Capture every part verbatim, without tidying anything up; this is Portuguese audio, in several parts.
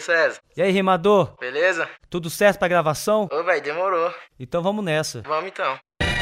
César? E aí, rimador? Beleza? Tudo certo pra gravação? Ô, velho, demorou. Então vamos nessa. Vamos então.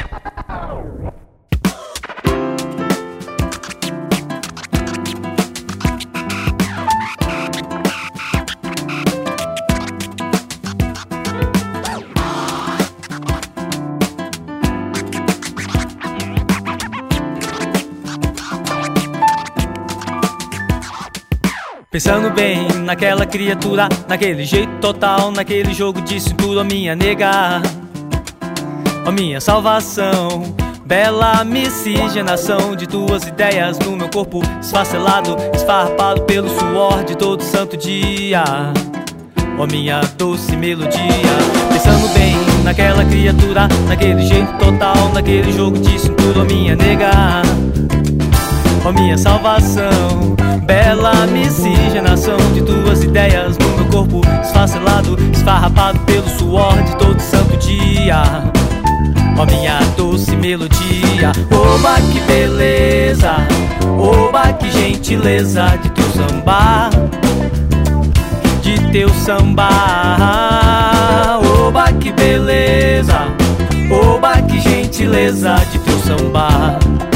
Pensando bem naquela criatura, naquele jeito total, naquele jogo de cintura, minha nega, ó minha salvação, bela miscigenação de tuas ideias no meu corpo esfacelado, esfarrapado pelo suor de todo santo dia, ó minha doce melodia. Pensando bem naquela criatura, naquele jeito total, naquele jogo de cintura, ó minha nega, ó minha salvação, bela miscigenação de tuas ideias no meu corpo esfacelado, esfarrapado pelo suor de todo santo dia, ó minha doce melodia. Oba, que beleza, oba, que gentileza de teu samba, de teu samba. Oba, que beleza, oba, que gentileza de teu samba,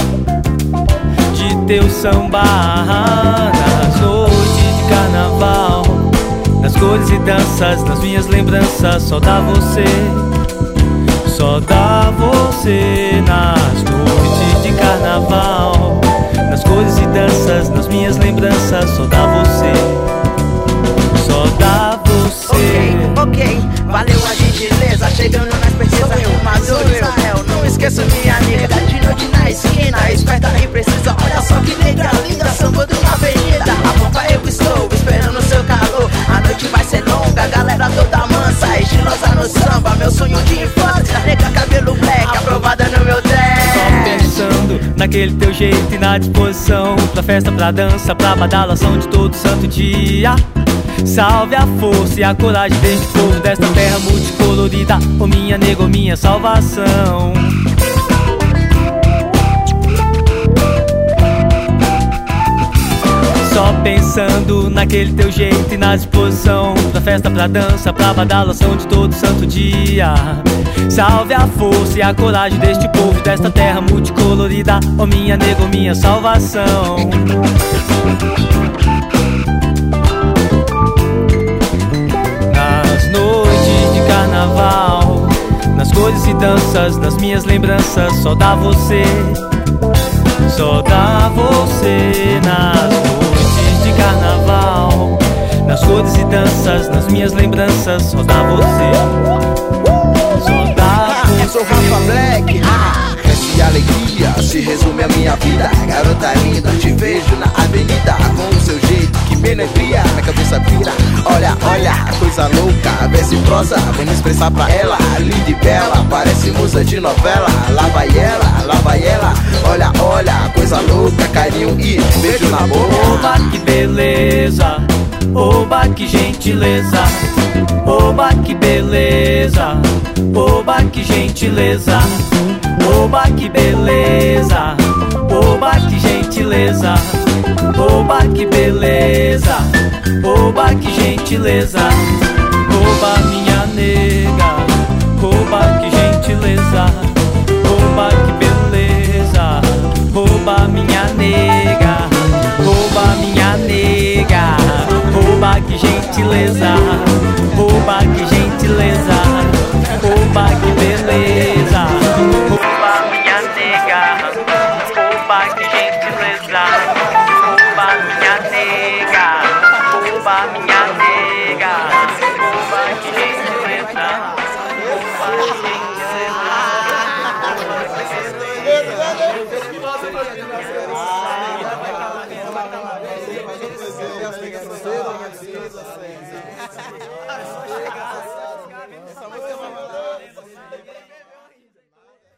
teu samba. Nas noites de carnaval, nas cores e danças, nas minhas lembranças, só dá você, só dá você. Nas noites de carnaval, nas cores e danças, nas minhas lembranças, só dá você, só dá você. Ok, ok, valeu a gentileza, chegando nas pesquisas, fumador de Israel. Não esqueça minha nega, de noite na esquina, esperta e precisa. Olha só que nega linda, sambando na avenida. A bomba eu estou esperando seu calor. A noite vai ser longa, a galera toda mansa, estilosa no samba. Meu sonho de infância, nega cabelo black, aprovada no meu deck. Só pensando naquele teu jeito e na disposição, pra festa, pra dança, pra badalação de todo santo dia. Salve a força e a coragem deste povo, desta terra multicolorida, ô minha nega, ô minha salvação. Só pensando naquele teu jeito e na disposição, pra festa, pra dança, pra badalação de todo santo dia. Salve a força e a coragem deste povo, desta terra multicolorida, ô minha nega, ô minha salvação. Nas noites de carnaval, nas cores e danças, nas minhas lembranças, só dá você, só dá você. Nas noites de carnaval, nas cores e danças, nas minhas lembranças, só dá você, só dá você. Eu sou Rafa Black, ah, e alegria se resume a minha vida. Garota linda, te vejo na avenida, com o seu jeito que me enebria, minha cabeça pira. Olha, olha, coisa louca, vê se prosa, vamos expressar pra ela. Linda e bela, parece musa de novela. Lá vai ela, lá vai ela. Olha, olha, coisa louca, carinho e beijo na boca. Oba, que beleza, oba, que gentileza, oba, que beleza, oba, que gentileza, oba, que beleza, oba, que gentileza, oba, que beleza, oba, que gentileza. Oba, minha nega, oba, que gentileza, oba, que beleza, oba, minha nega, oba, minha nega, oba, que gentileza, oba, que gentileza, oba, que beleza. Oba, minha nega, oba, que gentileza, oba, minha nega, oba, minha